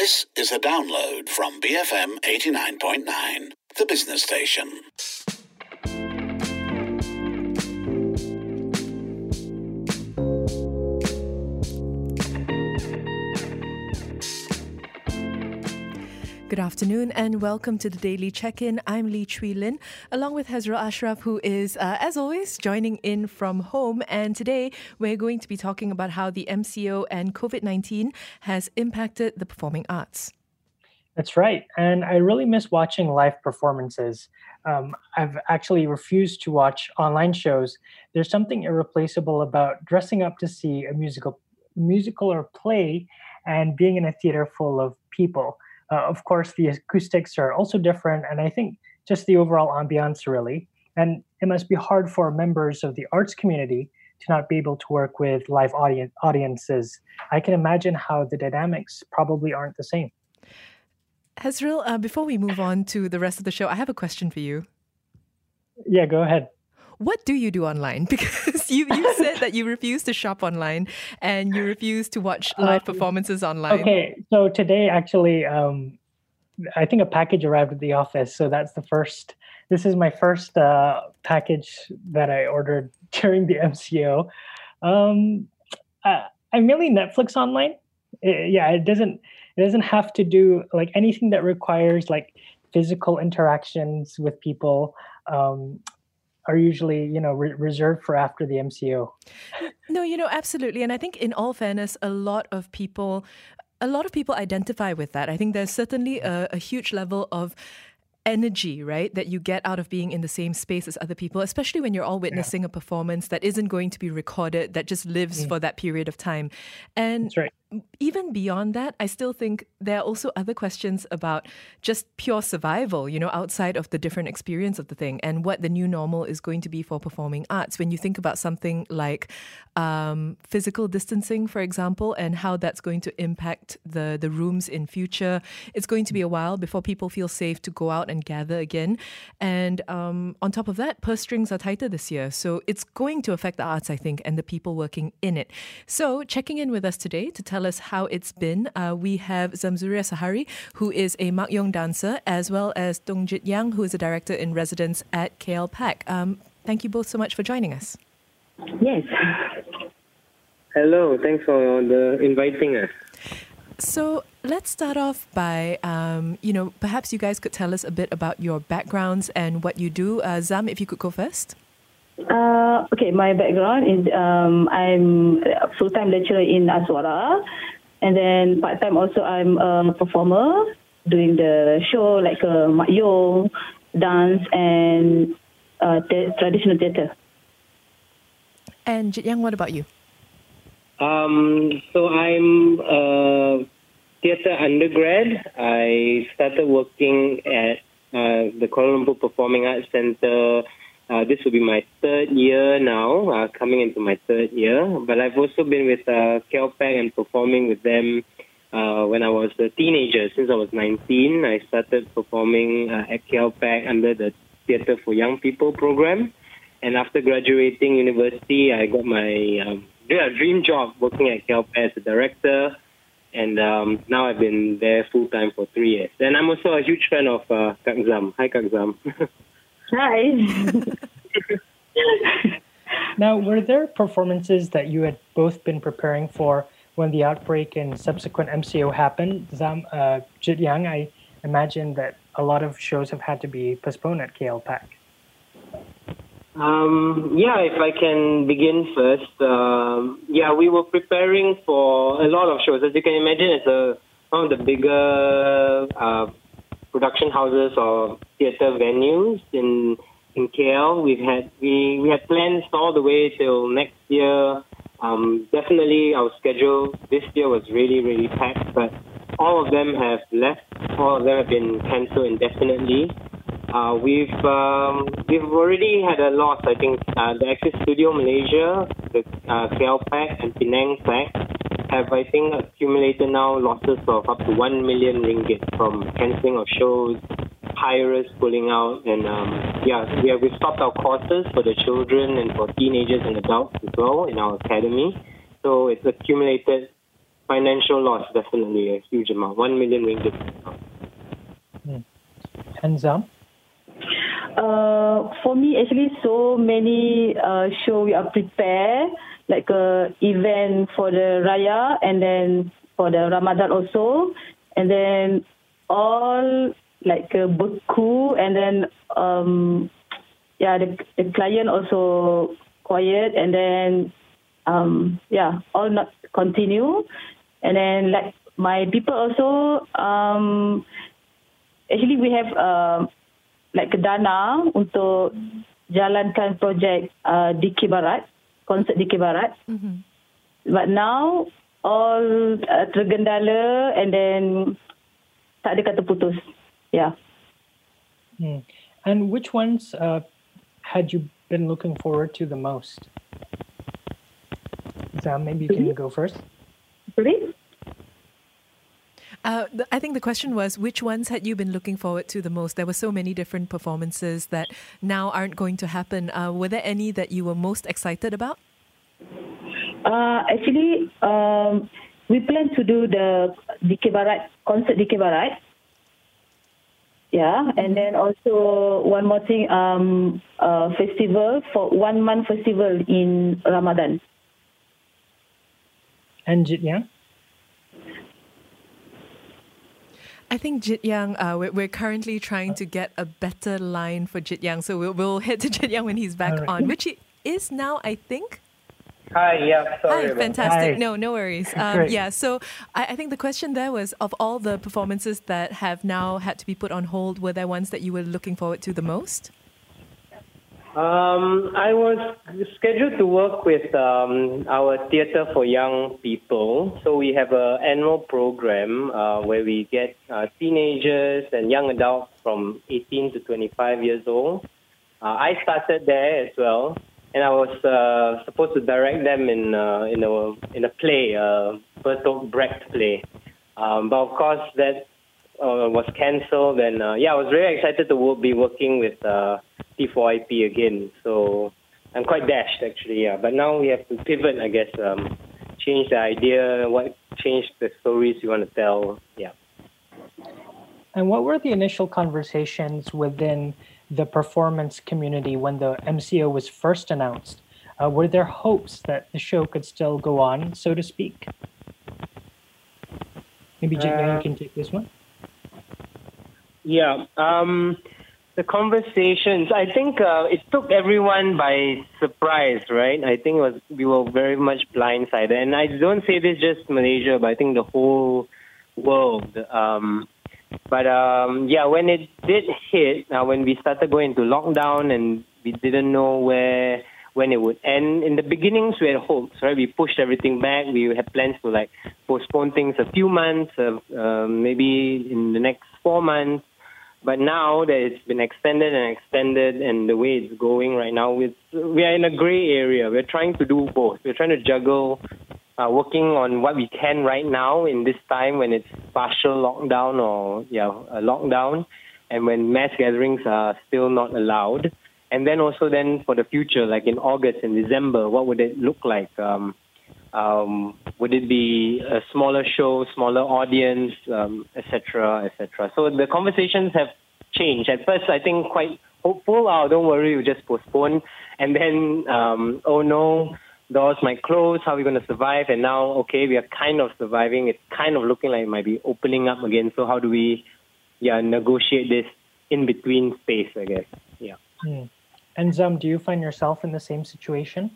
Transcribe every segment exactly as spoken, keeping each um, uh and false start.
This is a download from B F M eighty-nine point nine, the business station. Good afternoon and welcome to the Daily Check-In. I'm Lee Chui Lin, along with Hazrul Ashraf, who is, uh, as always, joining in from home. And today we're going to be talking about how the M C O and COVID nineteen has impacted the performing arts. That's right. And I really miss watching live performances. Um, I've actually refused to watch online shows. There's something irreplaceable about dressing up to see a musical, musical or play and being in a theater full of people. Uh, of course, the acoustics are also different, and I think just the overall ambiance, really. And it must be hard for members of the arts community to not be able to work with live audience, audiences. I can imagine how the dynamics probably aren't the same. Hazrul, uh, before we move on to the rest of the show, I have a question for you. Yeah, go ahead. What do you do online? Because you, you said that you refuse to shop online and you refuse to watch live um, performances online. Okay, so today actually, um, I think a package arrived at the office. So that's the first, this is my first uh, package that I ordered during the M C O. Um, I, I'm mainly Netflix online. It, yeah, it doesn't, it doesn't have to do like anything that requires like physical interactions with people. Um, are usually, you know, re- reserved for after the M C O. No, you know, absolutely. And I think in all fairness, a lot of people, a lot of people identify with that. I think there's certainly a, a huge level of energy, right, that you get out of being in the same space as other people, especially when you're all witnessing yeah. a performance that isn't going to be recorded, that just lives mm. for that period of time. And That's right. Even beyond that, I still think there are also other questions about just pure survival, you know, outside of the different experience of the thing and what the new normal is going to be for performing arts. When you think about something like um, physical distancing, for example, and how that's going to impact the, the rooms in future, it's going to be a while before people feel safe to go out and gather again. And um, on top of that, purse strings are tighter this year. So it's going to affect the arts, I think, and the people working in it. So checking in with us today to tell us how it's been, uh, we have Zamzuria Sahari, who is a Makyong dancer, as well as Dongjit Yang, who is a director in residence at K L P A C. Um, thank you both so much for joining us. Yes. Hello, thanks for the inviting us. So let's start off by, um, you know, perhaps you guys could tell us a bit about your backgrounds and what you do. Uh, Zam, if you could go first. Uh, okay, my background is um, I'm a full-time lecturer in Aswara, and then part-time also I'm a performer doing the show like uh, Makyong, dance, and uh, te- traditional theatre. And Jit Yang, what about you? Um, so I'm a theatre undergrad. I started working at uh, the Kuala Lumpur Performing Arts Centre. Uh, this will be my third year now, uh, coming into my third year. But I've also been with uh, K L P A C and performing with them uh, when I was a teenager. Since I was nineteen, I started performing uh, at K L P A C under the Theatre for Young People program. And after graduating university, I got my um, dream job working at K L P A C as a director. And um, now I've been there full-time for three years. And I'm also a huge fan of uh, Kak Zam. Hi, Kak Zam. Hi. Now, were there performances that you had both been preparing for when the outbreak and subsequent M C O happened? Zam, uh, Jit Yang, I imagine that a lot of shows have had to be postponed at K L P A C. Um, yeah, if I can begin first. Um, yeah, we were preparing for a lot of shows. As you can imagine, it's a, one of the bigger uh, production houses or theatre venues in in K L. We've had we, we had plans all the way till next year. Um, definitely, our schedule this year was really really packed, but all of them have left. All of them have been cancelled indefinitely. Uh, we've um, we've already had a loss. I think uh, the Access Studio Malaysia, the uh, K L P A C, and Penang P A C have, I think, accumulated now losses of up to one million ringgit from cancelling of shows, hirers pulling out, and um, yeah, we have we've stopped our courses for the children and for teenagers and adults as well in our academy. So it's accumulated financial loss, definitely a huge amount, one million ringgit. Mm. And Zam? Uh, for me, actually, so many uh, show we are prepared, like a event for the Raya and then for the Ramadan also, and then all like a beku, and then um, yeah, the, the client also quiet, and then um, yeah, all not continue, and then like my people also um, actually we have. Uh, like dana untuk jalankan projek uh, D K Barat, konsert D K Barat. Mm-hmm. But now all uh, tergendala and then tak ada kata putus. Yeah. Mm. And which ones uh, had you been looking forward to the most? Zam, maybe you can go first. Sorry? Uh, th- I think the question was, which ones had you been looking forward to the most? There were so many different performances that now aren't going to happen. Uh, were there any that you were most excited about? Uh, actually, um, we plan to do the D K Barat, concert D K Barat. Yeah, and then also one more thing, um, uh, festival, for one month festival in Ramadan. And Jit Yang? I think Jit Yang, uh, we're, we're currently trying to get a better line for Jit Yang, so we'll, we'll head to Jit Yang when he's back All right. on, which he is now, I think. Hi, yeah, sorry. Hi, about fantastic. Hi. No, no worries. Um, Great. yeah, so I, I think the question there was, of all the performances that have now had to be put on hold, were there ones that you were looking forward to the most? Um, I was scheduled to work with um, our Theatre for Young People. So we have an annual program uh, where we get uh, teenagers and young adults from eighteen to twenty-five years old. Uh, I started there as well, and I was uh, supposed to direct them in uh, in a in a play, uh, Bertolt Brecht play. Um, but of course that uh, was cancelled, and uh, yeah, I was very excited to wo- be working with uh, T four I P again. So I'm quite dashed actually, yeah. But now we have to pivot, I guess, um, change the idea, what change the stories we want to tell, yeah. And what were the initial conversations within the performance community when the M C O was first announced? Uh, were there hopes that the show could still go on, so to speak? Maybe Jit Yang, you can take this one. Yeah, um, the conversations, I think uh, it took everyone by surprise, right? I think it was we were very much blindsided. And I don't say this just Malaysia, but I think the whole world. Um, but um, yeah, when it did hit, uh, when we started going into lockdown and we didn't know where, when it would end. In the beginnings, we had hopes, right? We pushed everything back. We had plans to like postpone things a few months, uh, uh, maybe in the next four months. But now that it's been extended and extended, and the way it's going right now, it's, we are in a gray area. We're trying to do both. We're trying to juggle uh, working on what we can right now in this time when it's partial lockdown or yeah, a lockdown, and when mass gatherings are still not allowed. And then also then for the future, like in August and December, what would it look like? Um, um, would it be a smaller show, smaller audience, um, et cetera, et cetera? So the conversations have changed. At first, I think quite hopeful. Oh, don't worry, we'll just postpone. And then, um, oh no, doors might close. How are we going to survive? And now, okay, we are kind of surviving. It's kind of looking like it might be opening up again. So how do we, yeah, negotiate this in between space? I guess, yeah. Hmm. And Zam, do you find yourself in the same situation?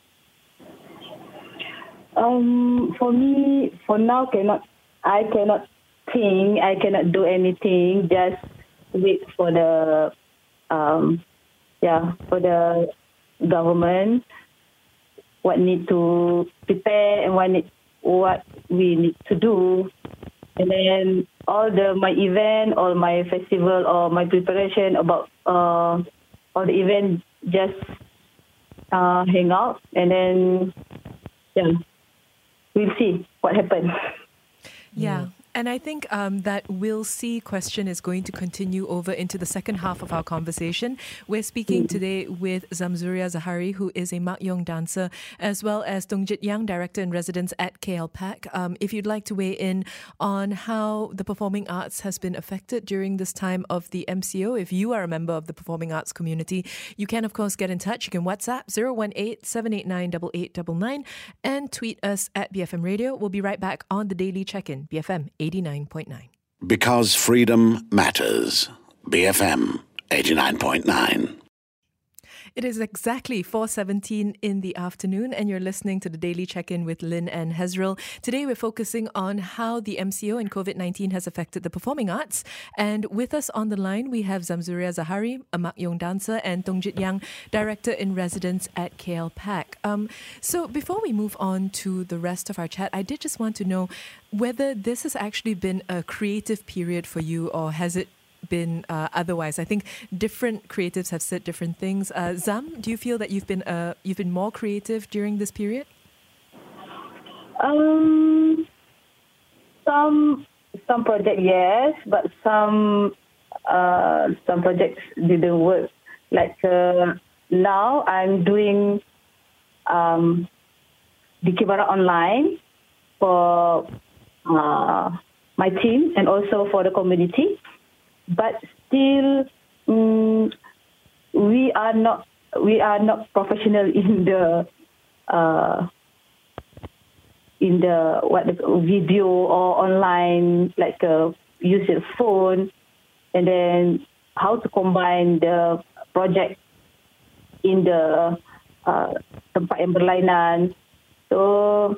Um, for me, for now, cannot. I cannot think. I cannot do anything. Just wait for the, um, yeah, for the government. What need to prepare and what need, what we need to do, and then all the my event, all my festival, or my preparation about uh, all the event, just uh, hang out, and then yeah. We'll see what happens. Yeah. And I think um, that we'll see question is going to continue over into the second half of our conversation. We're speaking mm. today with Zamzuriya Zahari, who is a Mak Yong dancer, as well as Dongjit Yang, Director in Residence at K L P A C. Um, if you'd like to weigh in on how the performing arts has been affected during this time of the M C O, if you are a member of the performing arts community, you can, of course, get in touch. You can WhatsApp zero one eight, seven eight nine, eight eight nine nine and tweet us at B F M Radio. We'll be right back on the Daily Check-In, B F M eighty-nine point nine. Because freedom matters. B F M eighty-nine point nine. It is exactly four seventeen in the afternoon, and you're listening to the Daily Check-In with Lynn and Hezril. Today, we're focusing on how the M C O and COVID nineteen has affected the performing arts. And with us on the line, we have Zamzuriya Zahari, a Mak Yong dancer, and Dongjit Yang, Director in Residence at K L P A C. Um, so before we move on to the rest of our chat, I did just want to know whether this has actually been a creative period for you, or has it been uh, otherwise? I think different creatives have said different things. Uh, Zam, do you feel that you've been uh, you've been more creative during this period? Um, some some projects yes, but some uh, some projects didn't work. Like uh, now, I'm doing um, Dikibara online for uh, my team and also for the community. But still, um, we are not we are not professional in the uh, in the what the video or online, like uh, use your phone, and then how to combine the project in the uh, tempat yang berlainan. So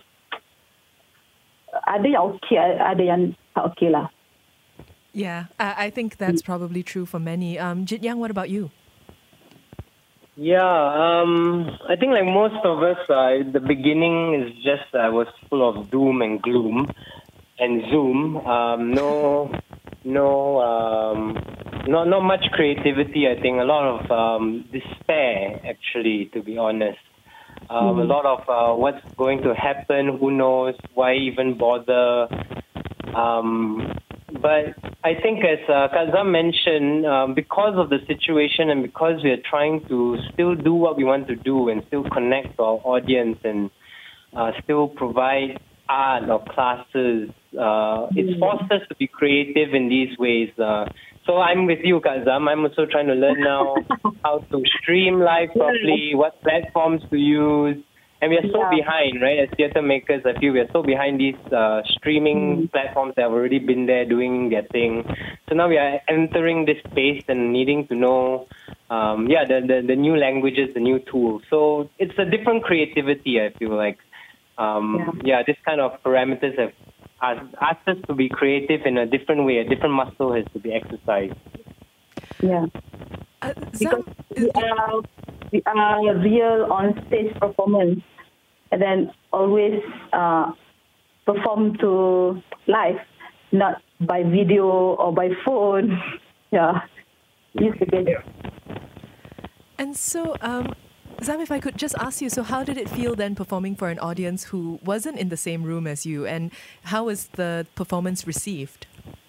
ada yang okay, ada yang tak okay lah. Yeah, I, I think that's probably true for many. Um, Jit Yang, what about you? Yeah, um, I think like most of us, uh, the beginning is just, I uh, was full of doom and gloom and Zoom. Um, no, no, um, not not much creativity. I think a lot of um, despair, actually, to be honest. Um, mm. A lot of uh, what's going to happen, who knows, why even bother. Um, But I think, as uh, Kazam mentioned, um, because of the situation and because we are trying to still do what we want to do and still connect to our audience and uh, still provide art or classes, uh, it's forced us to be creative in these ways. Uh, so I'm with you, Kazam. I'm also trying to learn now how to stream live properly, what platforms to use. And we are so yeah. behind, right? As theatre makers, I feel we are so behind these uh, streaming mm. platforms that have already been there doing their thing. So now we are entering this space and needing to know, um, yeah, the, the the new languages, the new tools. So it's a different creativity, I feel like. Um, yeah. yeah, this kind of parameters have asked us to be creative in a different way. A different muscle has to be exercised. Yeah. Uh, because we are, we are real on-stage performance, and then always uh, perform to live, not by video or by phone. Yeah, used to get it. And so, um, Zam, if I could just ask you, so how did it feel then performing for an audience who wasn't in the same room as you, and how was the performance received?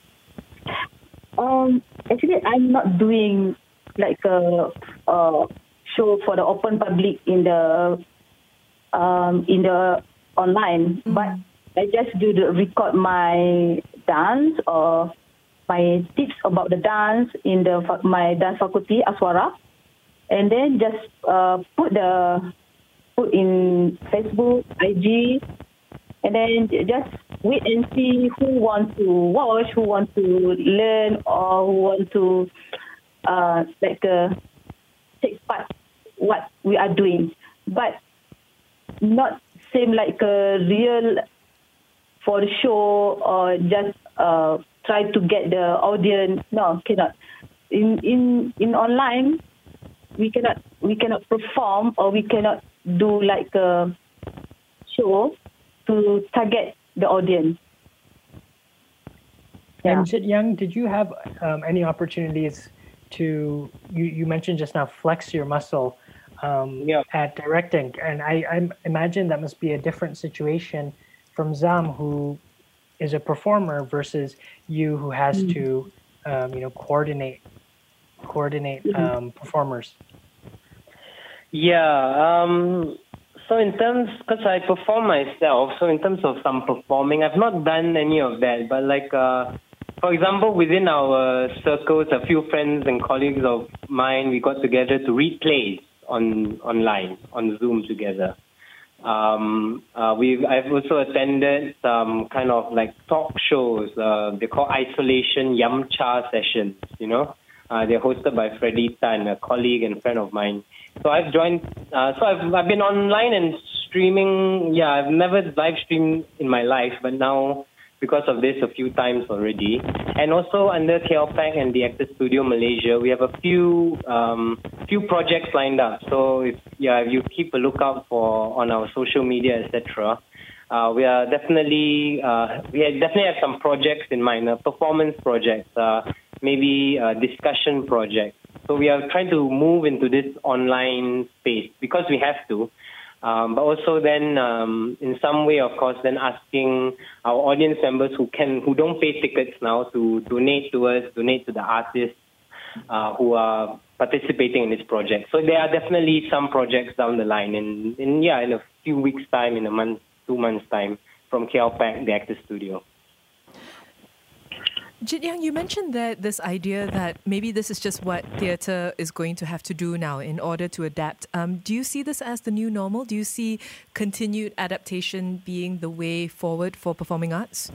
Um, actually, I'm not doing like a, a show for the open public in the um, in the online, mm. but I just do the record my dance or my tips about the dance in the my dance faculty Aswara, and then just uh, put the put in Facebook, I G, and then just wait and see who wants to watch, who wants to learn, or who want to uh, like uh, take part what we are doing, but not same like a real for the show or just uh, try to get the audience. No, cannot. In in in online, we cannot we cannot perform or we cannot do like a show to target the audience. Yeah. And Jit Yang, did you have um, any opportunities to, you, you mentioned just now, flex your muscle um, yeah. at directing? And I, I imagine that must be a different situation from Zam, who is a performer versus you who has mm. to, um, you know, coordinate coordinate mm-hmm. um, performers? Yeah. Um, so in terms, because I perform myself, so in terms of some performing, I've not done any of that. But like, uh, for example, within our circles, a few friends and colleagues of mine, we got together to read plays on online, on Zoom together. Um, uh, we I've also attended some kind of like talk shows. Uh, they're called Isolation Yum Cha sessions, you know. Uh, they're hosted by Freddie Tan, a colleague and friend of mine. So I've joined, uh, so I've, I've been online and streaming. Yeah, I've never live streamed in my life, but now because of this a few times already. And also under K L P A C and the Actors Studio Malaysia, we have a few um, few projects lined up. So if yeah, if you keep a lookout for on our social media, et cetera. Uh, we are definitely uh, we definitely have some projects in mind, uh, performance projects, uh, maybe uh, discussion projects. So we are trying to move into this online space because we have to. Um, but also then, um, in some way, of course, then asking our audience members who can, who don't pay tickets now to donate to us, donate to the artists uh, who are participating in this project. So there are definitely some projects down the line, in, in yeah, in a few weeks' time, in a month, two months' time, from K L P A C, the Actors Studio. Jit Yang, you mentioned that this idea that maybe this is just what theatre is going to have to do now in order to adapt. Um, do you see this as the new normal? Do you see continued adaptation being the way forward for performing arts?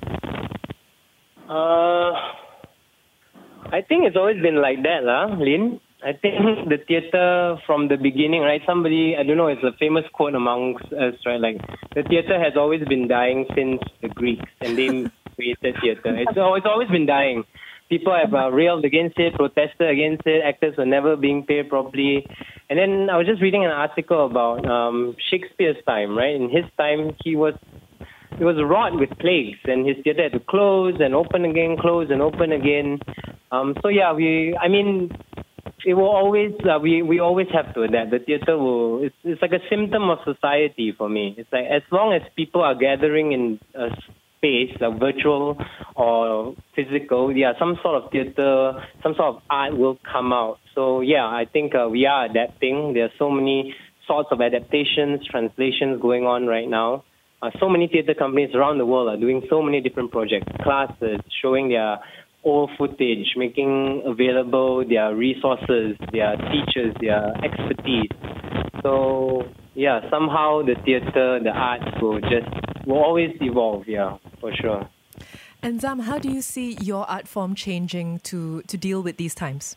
Uh, I think it's always been like that, lah, Lynn. I think the theatre from the beginning, right? Somebody, I don't know, it's a famous quote amongst us, right? Like, the theatre has always been dying since the Greeks, and they created theatre. It's, it's always been dying. People have uh, railed against it, protested against it. Actors were never being paid properly. And then I was just reading an article about um, Shakespeare's time, right? In his time, he was he was wrought with plagues, and his theatre had to close and open again, close and open again. Um, so yeah, we. I mean. It will always, uh, we, we always have to adapt. The theatre will, it's, it's like a symptom of society for me. It's like as long as people are gathering in a space, like virtual or physical, yeah, some sort of theatre, some sort of art will come out. So yeah, I think uh, we are adapting. There are so many sorts of adaptations, translations going on right now. Uh, so many theatre companies around the world are doing so many different projects, classes, showing their old footage, making available their resources, their teachers, their expertise. So yeah, somehow the theatre, the arts will just will always evolve. Yeah, for sure. And Zam, how do you see your art form changing to to deal with these times?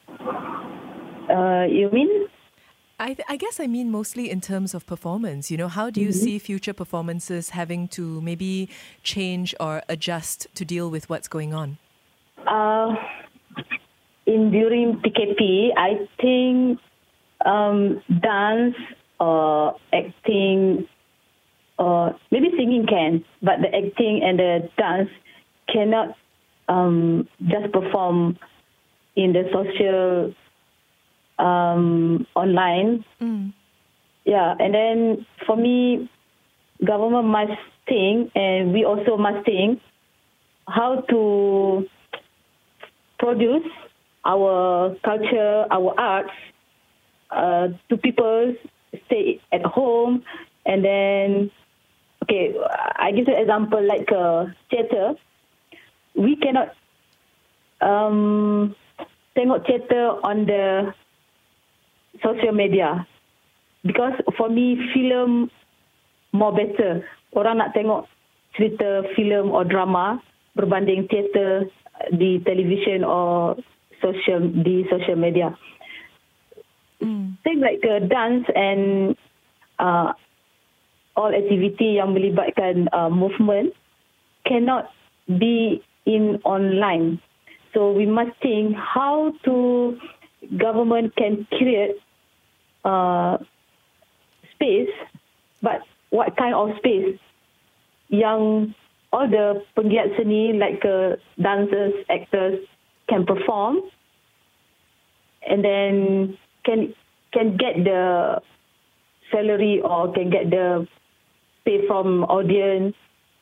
Uh, you mean? I, th- I guess I mean mostly in terms of performance. You know, how do you mm-hmm. see future performances having to maybe change or adjust to deal with what's going on? Uh, in during P K P, I think um, dance or acting or maybe singing can, but the acting and the dance cannot um, just perform in the social um, online. Mm. Yeah, and then for me, government must think, and we also must think how to produce our culture, our arts uh, to people stay at home. And then, okay, I give you an example like uh, theatre. We cannot um, tengok theatre on the social media because for me, film more better. Orang nak tengok cerita film or drama berbanding theatre di television or social di social media. Mm. Things like uh, dance and uh, all activity yang melibatkan uh, movement cannot be in online. So we must think how to government can create uh, space, but what kind of space yang all the penggiat seni like uh, dancers, actors can perform and then can can get the salary or can get the pay from audience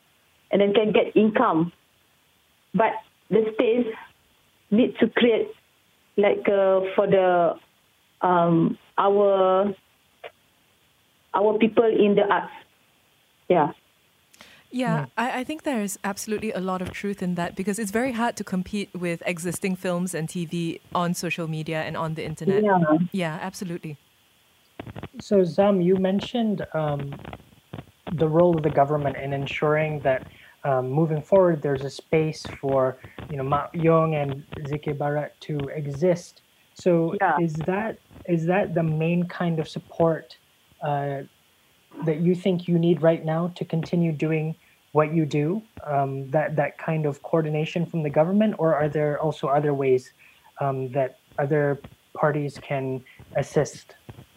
and then can get income. But the space needs to create like uh, for the um, our our people in the arts. Yeah. Yeah, I, I think there's absolutely a lot of truth in that, because it's very hard to compete with existing films and T V on social media and on the internet. Yeah. Yeah, absolutely. So, Zam, you mentioned um, the role of the government in ensuring that um, moving forward, there's a space for, you know, Mak Yong and Zikir Barat to exist. So, Yeah. is that is that the main kind of support uh, that you think you need right now to continue doing what you do? Um, that that kind of coordination from the government, or are there also other ways um, that other parties can assist?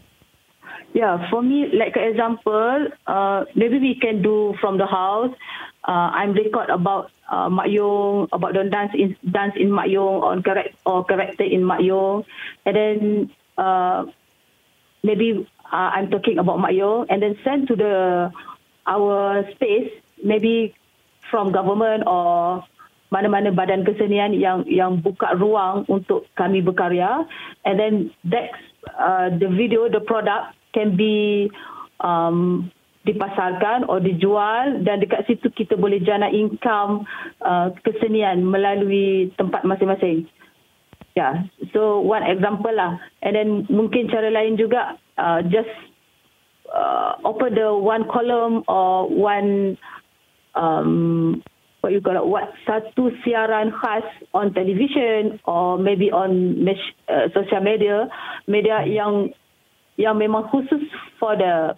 Yeah, for me, like an example, uh, maybe we can do from the house. Uh, I'm record about uh, Mak Yong, about the dance in dance in Mak Yong, or correct or character in Mak Yong, and then uh, maybe uh, I'm talking about Mak Yong, and then send to the our space, maybe from government or mana-mana badan kesenian yang yang buka ruang untuk kami berkarya, and then that uh, the video, the product can be um, dipasarkan atau dijual, dan dekat situ kita boleh jana income uh, kesenian melalui tempat masing-masing. Yeah, so one example lah. And then mungkin cara lain juga, uh, just uh, open the one column or one um, what you call it, what satu siaran khas on television or maybe on mes- uh, social media, media yang yang memang khusus for the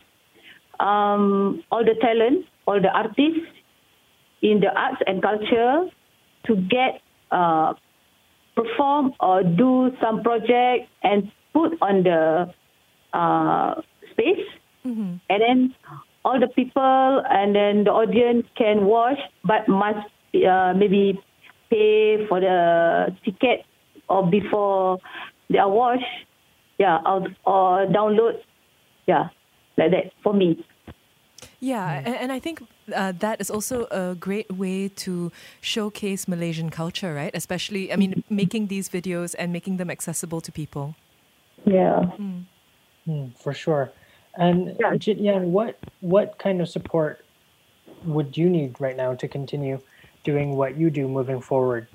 um, all the talent, all the artists in the arts and culture to get uh, perform or do some project and put on the uh, space, Mm-hmm. and then all the people and then the audience can watch, but must uh, maybe pay for the ticket or before they are watched, yeah, or, or download, yeah, like that for me. Yeah, and, and I think uh, that is also a great way to showcase Malaysian culture, right? Especially, I mean, making these videos and making them accessible to people. Yeah. Mm. Mm, for sure. And Yeah. Jit Yan, what what kind of support would you need right now to continue doing what you do moving forward?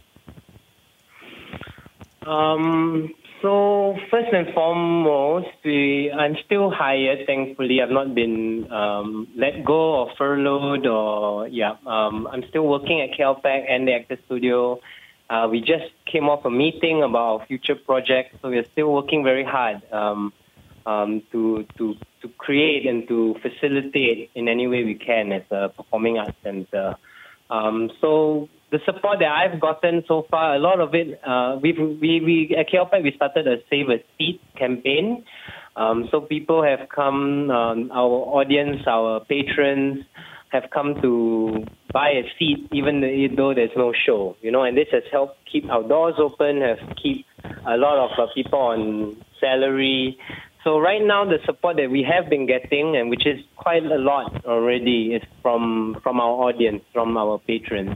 Um, so first and foremost, we, I'm still hired, thankfully. I've not been um, let go or furloughed or, yeah, um, I'm still working at K L P A C and the Actor Studio. Uh, we just came off a meeting about our future projects, so we're still working very hard um, um, to, to, to create and to facilitate in any way we can as a performing arts center. Um, so the support that I've gotten so far, a lot of it, uh, we've, we we at K L P A C we started a Save a Seat campaign. Um, so people have come, um, our audience, our patrons have come to buy a seat even though there's no show, you know, and this has helped keep our doors open, has keep a lot of uh, people on salary. So right now, the support that we have been getting, and which is quite a lot already, is from from our audience, from our patrons.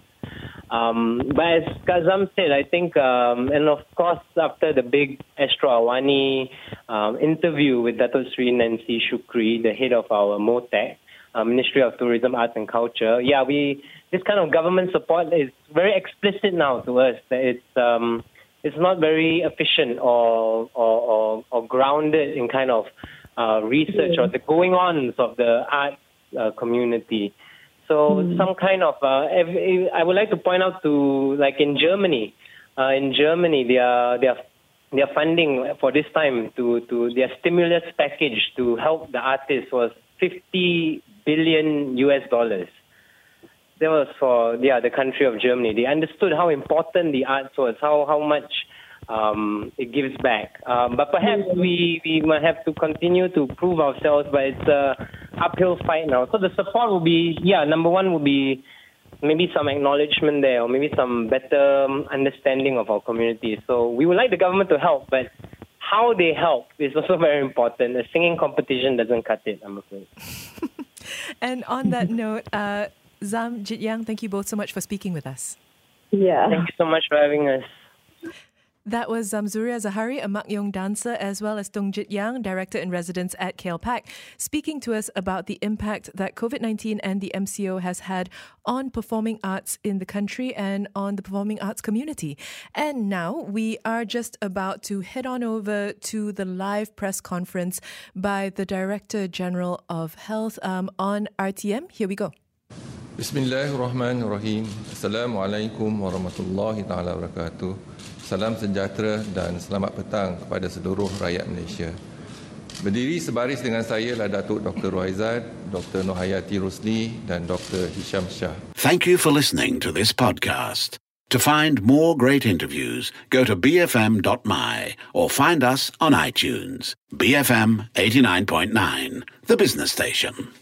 Um, but as Kazam said, I think, um, and of course, after the big Astro Awani um, interview with Dato Sri Nancy Shukri, the head of our MOTAC, uh, Ministry of Tourism, Arts and Culture, yeah, we this kind of government support is very explicit now to us. That it's um, it's not very efficient or or, or, or grounded in kind of uh, research or the going ons of the arts uh, community. So mm. some kind of, uh, I would like to point out to, like in Germany, uh, in Germany, their their their funding for this time to to their stimulus package to help the artists was fifty billion U S dollars. That was for yeah the country of Germany. They understood how important the arts was, how how much um, it gives back. Um, but perhaps we, we might have to continue to prove ourselves, but it's a uphill fight now. So the support will be, yeah, number one will be maybe some acknowledgement there, or maybe some better understanding of our community. So we would like the government to help, but how they help is also very important. A singing competition doesn't cut it, I'm afraid. And on that note, uh, Zam, Jit Yang, thank you both so much for speaking with us. Yeah. Thank you so much for having us. That was Zamzuria Zahari, a Makyong dancer, as well as Tung Jit Yang, Director-in-Residence at K L P A C, speaking to us about the impact that COVID nineteen and the M C O has had on performing arts in the country and on the performing arts community. And now we are just about to head on over to the live press conference by the Director General of Health um, on R T M. Here we go. Bismillahirrahmanirrahim. Assalamualaikum warahmatullahi taala wabarakatuh. Salam sejahtera dan selamat petang kepada seluruh rakyat Malaysia. Berdiri sebaris dengan saya adalah Datuk Doktor Rohaizat, Doktor Nohayati Rusli dan Doktor Hisham Shah. Thank you for listening to this podcast. To find more great interviews, go to b f m dot m y or find us on iTunes. B F M eighty-nine point nine, the business station.